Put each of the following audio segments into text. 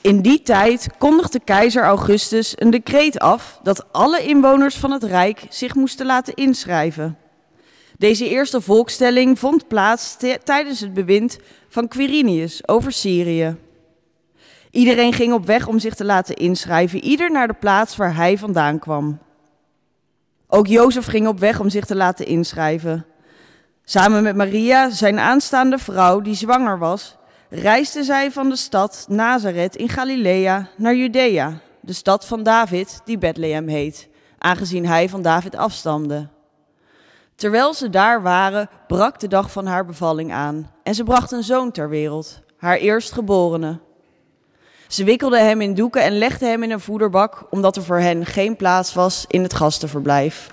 In die tijd kondigde keizer Augustus een decreet af dat alle inwoners van het Rijk zich moesten laten inschrijven. Deze eerste volkstelling vond plaats tijdens het bewind van Quirinius over Syrië. Iedereen ging op weg om zich te laten inschrijven, ieder naar de plaats waar hij vandaan kwam. Ook Jozef ging op weg om zich te laten inschrijven. Samen met Maria, zijn aanstaande vrouw die zwanger was, reisden zij van de stad Nazareth in Galilea naar Judea, de stad van David die Bethlehem heet, aangezien hij van David afstamde. Terwijl ze daar waren, brak de dag van haar bevalling aan en ze bracht een zoon ter wereld, haar eerstgeborene. Ze wikkelde hem in doeken en legde hem in een voederbak, omdat er voor hen geen plaats was in het gastenverblijf.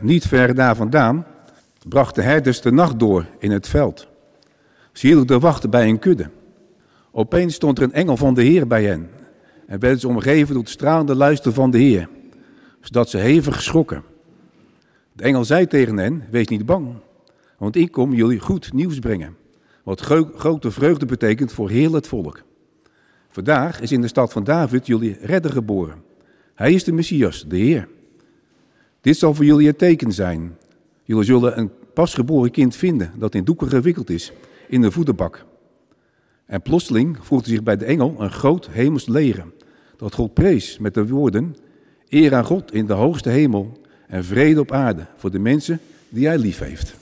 niet ver daar vandaan brachten herders de nacht door in het veld. Ze hielden te wachten bij een kudde. Opeens stond er een engel van de Heer bij hen en werden ze omgeven door het stralende luister van de Heer, zodat ze hevig schrokken. De engel zei tegen hen, wees niet bang, want ik kom jullie goed nieuws brengen, wat grote vreugde betekent voor heel het volk. Vandaag is in de stad van David jullie redder geboren. Hij is de Messias, de Heer. Dit zal voor jullie het teken zijn. Jullie zullen een pasgeboren kind vinden dat in doeken gewikkeld is in de voederbak. En plotseling voegde zich bij de engel een groot hemels leger, dat God prees met de woorden, eer aan God in de hoogste hemel en vrede op aarde voor de mensen die hij lief heeft.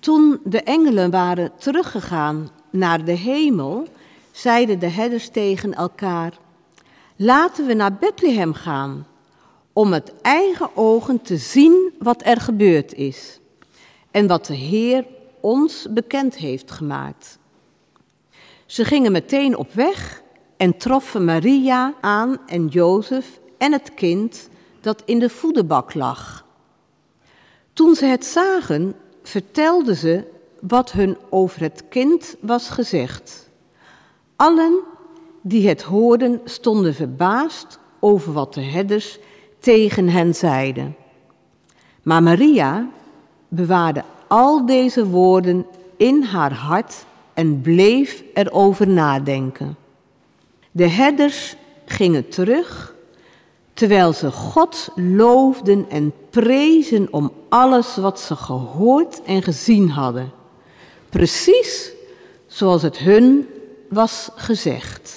Toen de engelen waren teruggegaan naar de hemel, zeiden de herders tegen elkaar: laten we naar Bethlehem gaan, om met eigen ogen te zien wat er gebeurd is en wat de Heer ons bekend heeft gemaakt. Ze gingen meteen op weg en troffen Maria aan en Jozef en het kind dat in de voederbak lag. Toen ze het zagen, vertelden ze wat hun over het kind was gezegd. Allen die het hoorden stonden verbaasd over wat de herders tegen hen zeiden. Maar Maria bewaarde al deze woorden in haar hart en bleef erover nadenken. De herders gingen terug, terwijl ze God loofden en prezen om alles wat ze gehoord en gezien hadden. Precies zoals het hun was gezegd.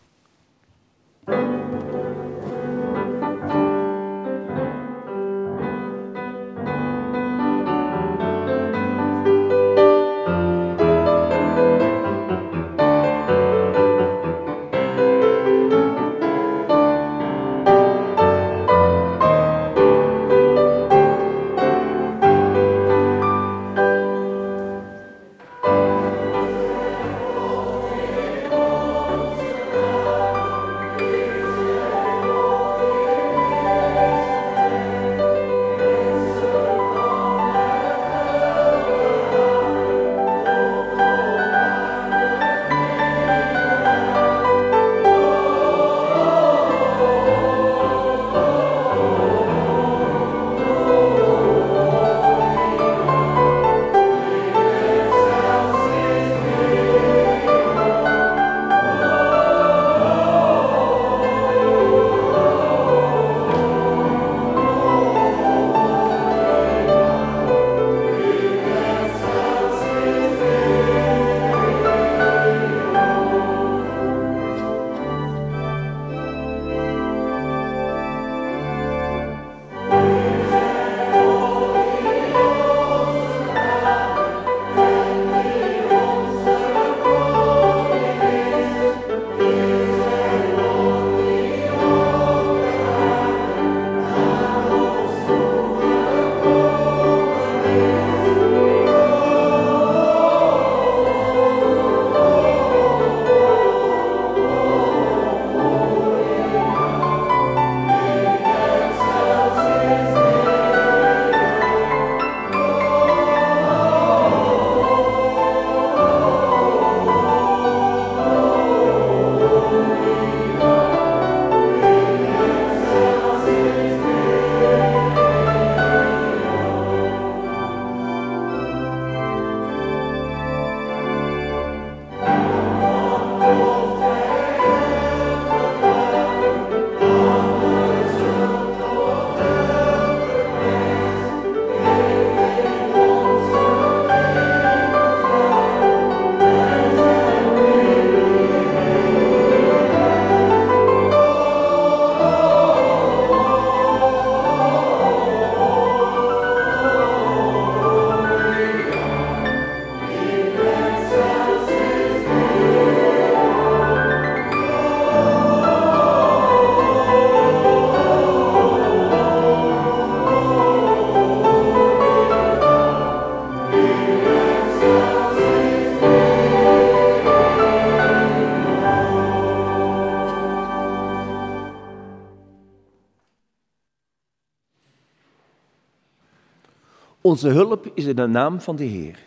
Onze hulp is in de naam van de Heer,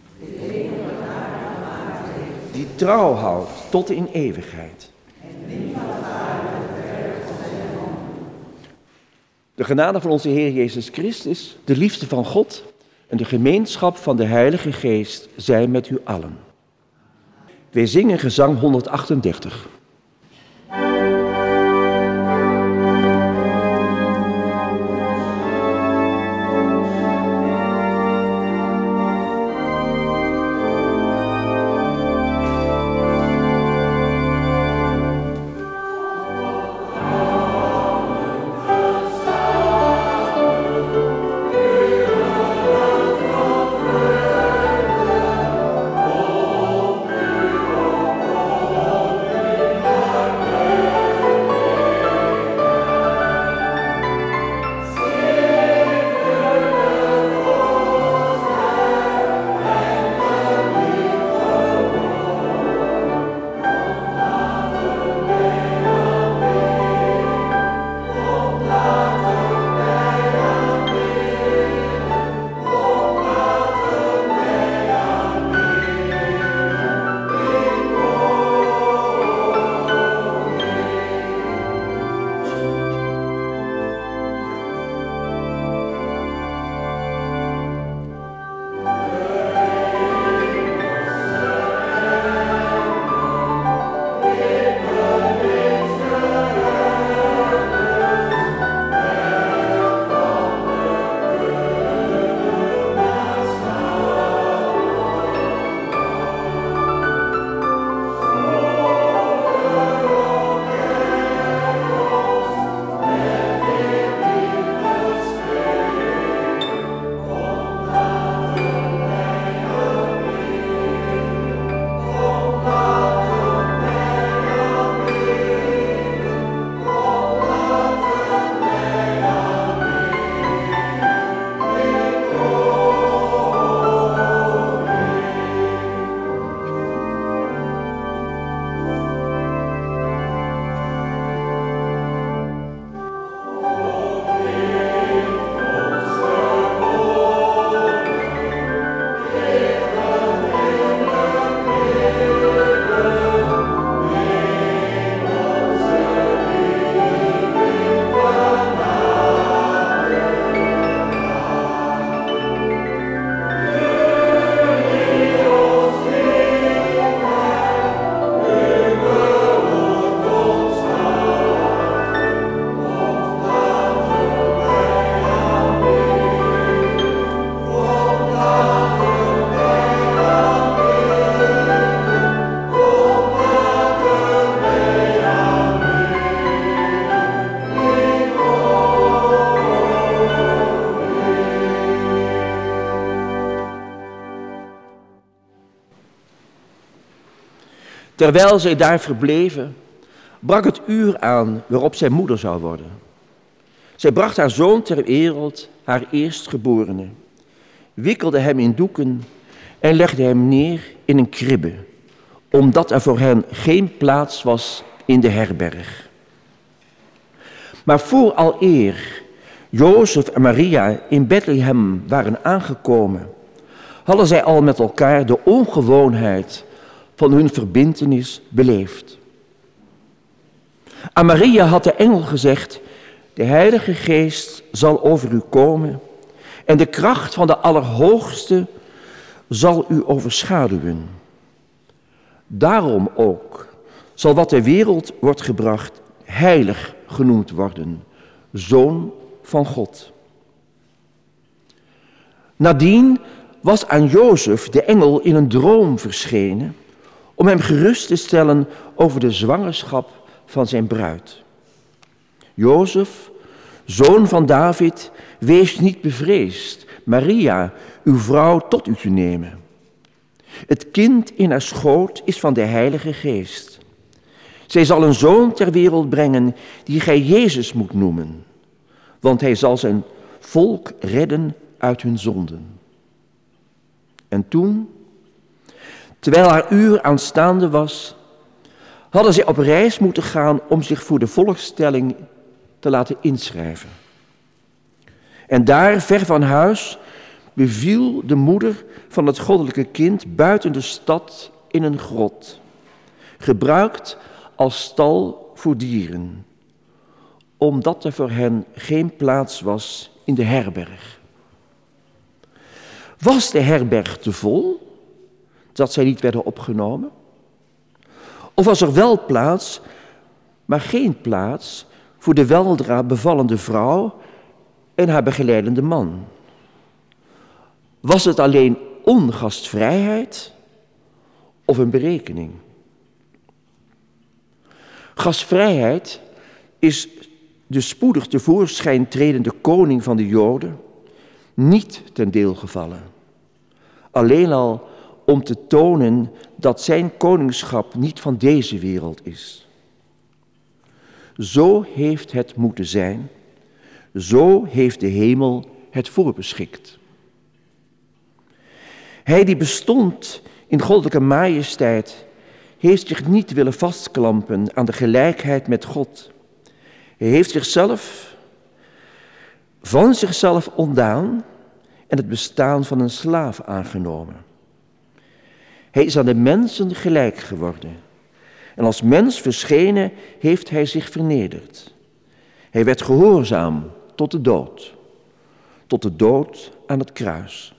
die trouw houdt tot in eeuwigheid. De genade van onze Heer Jezus Christus, de liefde van God en de gemeenschap van de Heilige Geest zijn met u allen. Wij zingen gezang 138. Terwijl zij daar verbleven, brak het uur aan waarop zij moeder zou worden. Zij bracht haar zoon ter wereld, haar eerstgeborene, wikkelde hem in doeken en legde hem neer in een kribbe, omdat er voor hen geen plaats was in de herberg. Maar vooraleer Jozef en Maria in Bethlehem waren aangekomen, hadden zij al met elkaar de ongewoonheid van hun verbintenis beleefd. Aan Maria had de engel gezegd: de Heilige Geest zal over u komen en de kracht van de Allerhoogste zal u overschaduwen. Daarom ook zal wat ter wereld wordt gebracht heilig genoemd worden, Zoon van God. Nadien was aan Jozef de engel in een droom verschenen om hem gerust te stellen over de zwangerschap van zijn bruid. Jozef, zoon van David, wees niet bevreesd Maria, uw vrouw, tot u te nemen. Het kind in haar schoot is van de Heilige Geest. Zij zal een zoon ter wereld brengen die gij Jezus moet noemen, want hij zal zijn volk redden uit hun zonden. En toen, terwijl haar uur aanstaande was, hadden zij op reis moeten gaan om zich voor de volkstelling te laten inschrijven. En daar, ver van huis, beviel de moeder van het goddelijke kind buiten de stad in een grot, gebruikt als stal voor dieren, omdat er voor hen geen plaats was in de herberg. Was de herberg te vol, dat zij niet werden opgenomen? Of was er wel plaats, maar geen plaats voor de weldra bevallende vrouw en haar begeleidende man? Was het alleen ongastvrijheid of een berekening? Gastvrijheid is de spoedig tevoorschijn tredende koning van de Joden niet ten deel gevallen. Alleen al om te tonen dat zijn koningschap niet van deze wereld is. Zo heeft het moeten zijn, zo heeft de hemel het voorbeschikt. Hij die bestond in goddelijke majesteit, heeft zich niet willen vastklampen aan de gelijkheid met God. Hij heeft zichzelf van zichzelf ontdaan en het bestaan van een slaaf aangenomen. Hij is aan de mensen gelijk geworden. En als mens verschenen heeft hij zich vernederd. Hij werd gehoorzaam tot de dood aan het kruis.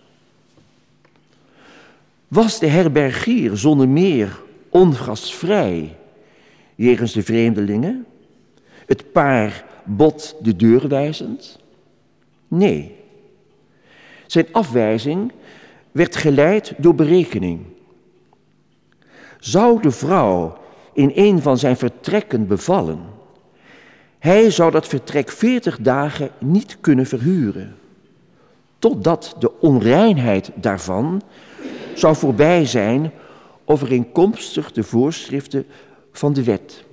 Was de herbergier zonder meer ongastvrij jegens de vreemdelingen, het paar bot de deur wijzend? Nee. Zijn afwijzing werd geleid door berekening. Zou de vrouw in een van zijn vertrekken bevallen, hij zou dat vertrek 40 dagen niet kunnen verhuren, totdat de onreinheid daarvan zou voorbij zijn overeenkomstig de voorschriften van de wet.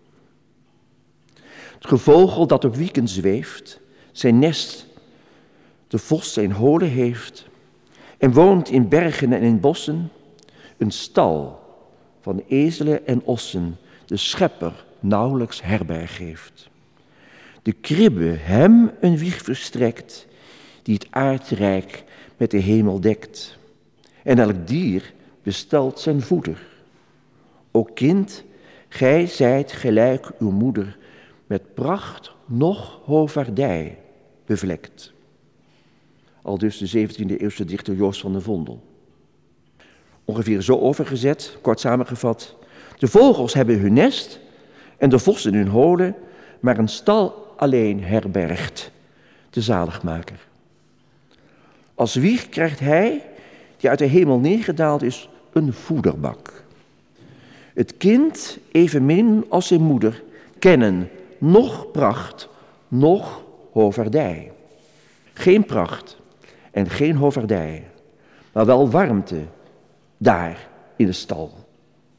Het gevogel dat op wieken zweeft, zijn nest, de vos zijn holen heeft en woont in bergen en in bossen, een stal van ezelen en ossen de schepper nauwelijks herberg geeft. De kribbe hem een wieg verstrekt, die het aardrijk met de hemel dekt. En elk dier bestelt zijn voeder. O kind, gij zijt gelijk uw moeder, met pracht noch hovaardij bevlekt. Aldus de 17e eeuwse dichter Joost van den Vondel. Ongeveer zo overgezet, kort samengevat. De vogels hebben hun nest en de vossen hun holen, maar een stal alleen herbergt de zaligmaker. Als wieg krijgt hij, die uit de hemel neergedaald is, een voederbak. Het kind, evenmin als zijn moeder, kennen noch pracht, noch hovaardij. Geen pracht en geen hovaardij, maar wel warmte daar in de stal.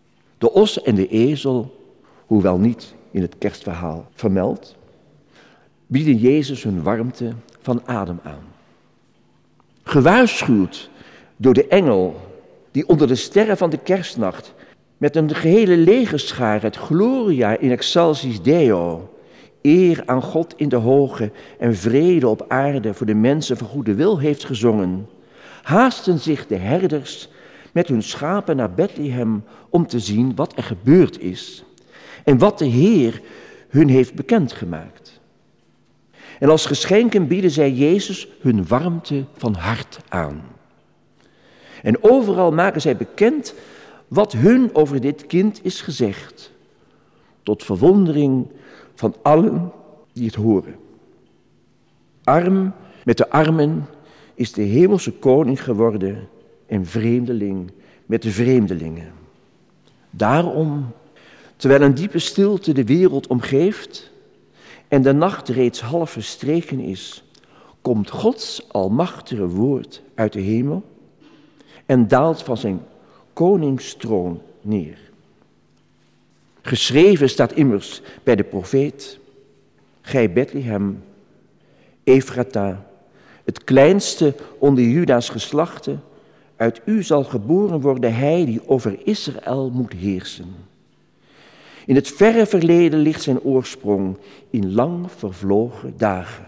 De os en de ezel, hoewel niet in het kerstverhaal vermeld, bieden Jezus hun warmte van adem aan. Gewaarschuwd door de engel die onder de sterren van de kerstnacht met een gehele legerschaar het Gloria in excelsis Deo, eer aan God in de hoge en vrede op aarde voor de mensen van goede wil heeft gezongen, haasten zich de herders met hun schapen naar Bethlehem om te zien wat er gebeurd is en wat de Heer hun heeft bekendgemaakt. En als geschenken bieden zij Jezus hun warmte van hart aan. En overal maken zij bekend wat hun over dit kind is gezegd, tot verwondering van allen die het horen. Arm met de armen is de hemelse koning geworden en vreemdeling met de vreemdelingen. Daarom, terwijl een diepe stilte de wereld omgeeft en de nacht reeds half verstreken is, komt Gods almachtige woord uit de hemel en daalt van zijn koningstroon neer. Geschreven staat immers bij de profeet: gij Bethlehem, Ephrata, het kleinste onder Juda's geslachten, uit u zal geboren worden hij die over Israël moet heersen. In het verre verleden ligt zijn oorsprong in lang vervlogen dagen.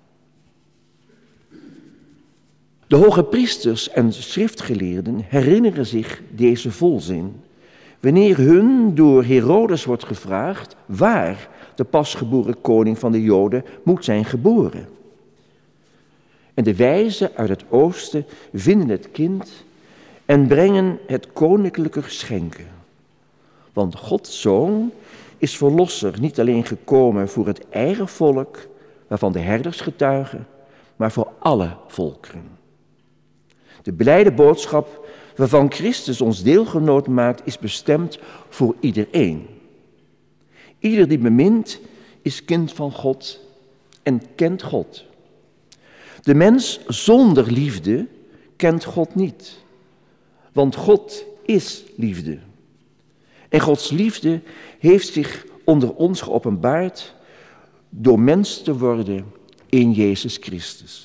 De hoge priesters en schriftgeleerden herinneren zich deze volzin, wanneer hun door Herodes wordt gevraagd waar de pasgeboren koning van de Joden moet zijn geboren. En de wijzen uit het oosten vinden het kind en brengen het koninklijke geschenken. Want Gods Zoon is verlosser niet alleen gekomen voor het eigen volk, waarvan de herders getuigen, maar voor alle volkeren. De blijde boodschap waarvan Christus ons deelgenoot maakt, is bestemd voor iedereen. Ieder die bemint is kind van God en kent God. De mens zonder liefde kent God niet, want God is liefde. En Gods liefde heeft zich onder ons geopenbaard door mens te worden in Jezus Christus.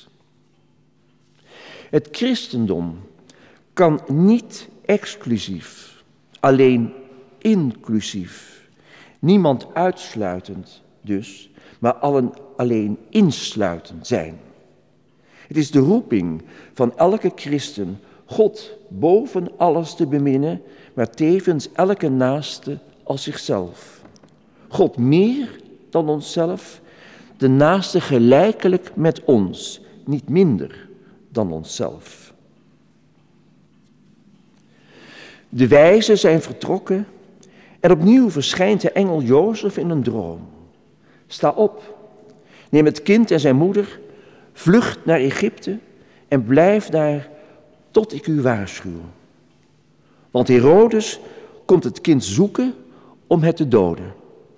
Het christendom kan niet exclusief, alleen inclusief, niemand uitsluitend dus, maar allen alleen insluitend zijn. Het is de roeping van elke christen God boven alles te beminnen, maar tevens elke naaste als zichzelf. God meer dan onszelf, de naaste gelijkelijk met ons, niet minder dan onszelf. De wijzen zijn vertrokken en opnieuw verschijnt de engel Jozef in een droom. Sta op, neem het kind en zijn moeder, vlucht naar Egypte en blijf daar tot ik u waarschuw. Want Herodes komt het kind zoeken om het te doden.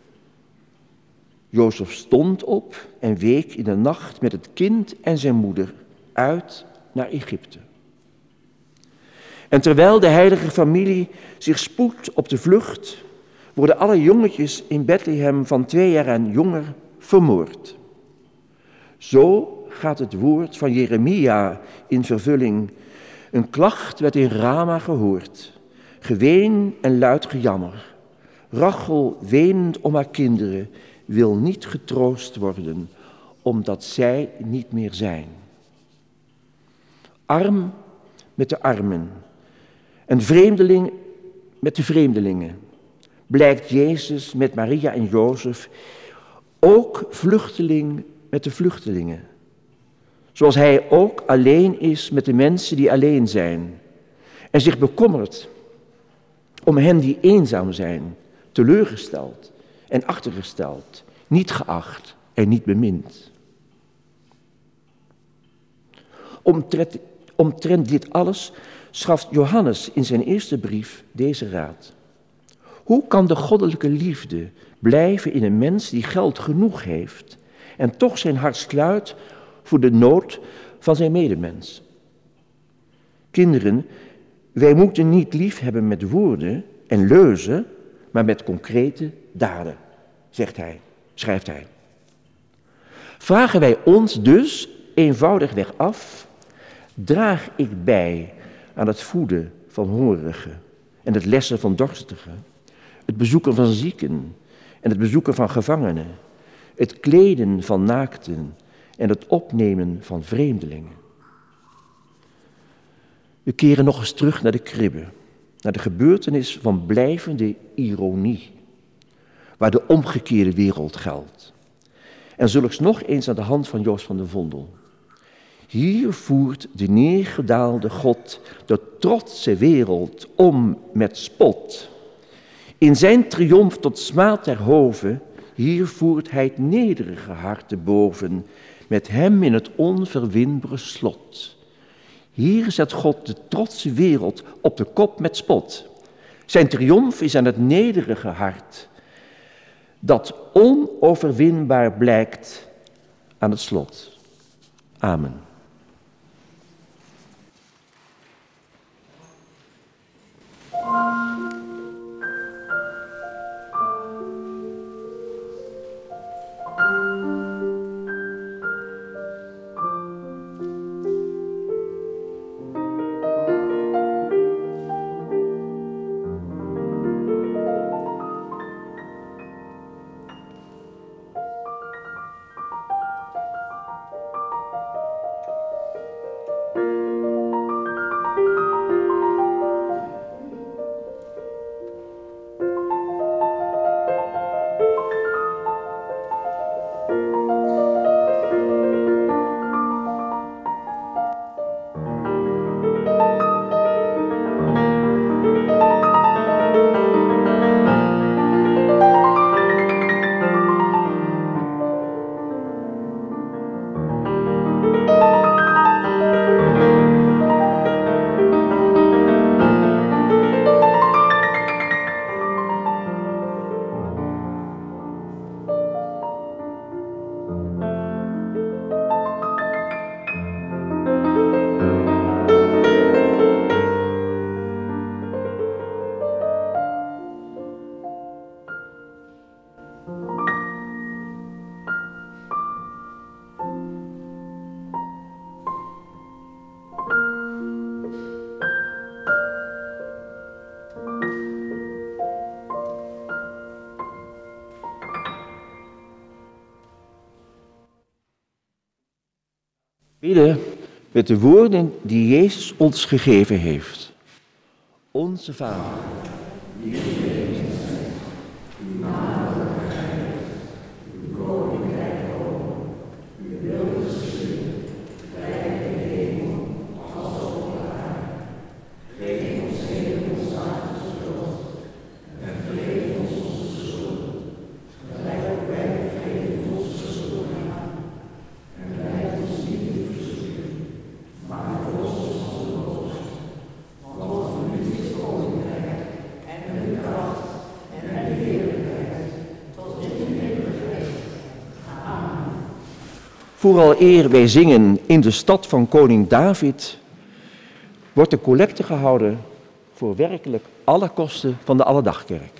Jozef stond op en week in de nacht met het kind en zijn moeder uit naar Egypte. En terwijl de heilige familie zich spoedt op de vlucht, worden alle jongetjes in Bethlehem van 2 jaar en jonger vermoord. Zo gaat het woord van Jeremia in vervulling. Een klacht werd in Rama gehoord, geween en luid gejammer. Rachel, wenend om haar kinderen, wil niet getroost worden, omdat zij niet meer zijn. Arm met de armen, een vreemdeling met de vreemdelingen, blijkt Jezus met Maria en Jozef ook vluchteling met de vluchtelingen. Zoals hij ook alleen is met de mensen die alleen zijn en zich bekommert om hen die eenzaam zijn, teleurgesteld en achtergesteld, niet geacht en niet bemind. Omtrent dit alles schaft Johannes in zijn eerste brief deze raad. Hoe kan de goddelijke liefde blijven in een mens die geld genoeg heeft en toch zijn hart sluit voor de nood van zijn medemens? Kinderen, wij moeten niet lief hebben met woorden en leuzen, maar met concrete daden, schrijft hij. Vragen wij ons dus eenvoudigweg af, draag ik bij aan het voeden van hongerigen en het lessen van dorstigen, het bezoeken van zieken en het bezoeken van gevangenen, het kleden van naakten en het opnemen van vreemdelingen. We keren nog eens terug naar de kribbe, naar de gebeurtenis van blijvende ironie, waar de omgekeerde wereld geldt. En zulks nog eens aan de hand van Joost van den Vondel. Hier voert de neergedaalde God de trotse wereld om met spot. In zijn triomf tot smaad ter hove, hier voert hij het nederige hart te boven, met hem in het onverwinbare slot. Hier zet God de trotse wereld op de kop met spot. Zijn triomf is aan het nederige hart, dat onoverwinbaar blijkt aan het slot. Amen. Bidden met de woorden die Jezus ons gegeven heeft. Onze Vader, die in de hemel zijt, uw naam wordt geheiligd, uw koninkrijk komen, uw wil geschieden, gelijk in de hemel als op de aarde. Geef ons heden ons dagelijks brood en vergeef ons onze schulden, gelijk ook wij vergeven onze schuldenaren. En leid ons niet in verzoeking, maar verlos ons van de boze. Want van u is het koninkrijk en de kracht en de heerlijkheid tot in de eeuwigheid. Amen. Vooraleer wij zingen in de stad van koning David, wordt de collecte gehouden voor werkelijk alle kosten van de Alledagkerk.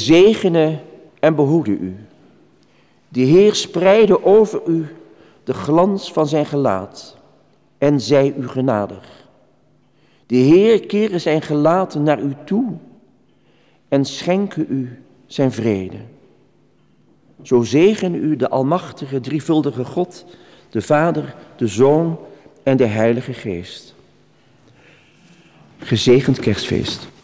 zegene en behoede u. De Heer spreide over u de glans van zijn gelaat en zij u genadig. De Heer kere zijn gelaat naar u toe en schenke u zijn vrede. Zo zegene u de almachtige, drievuldige God, de Vader, de Zoon en de Heilige Geest. Gezegend Kerstfeest.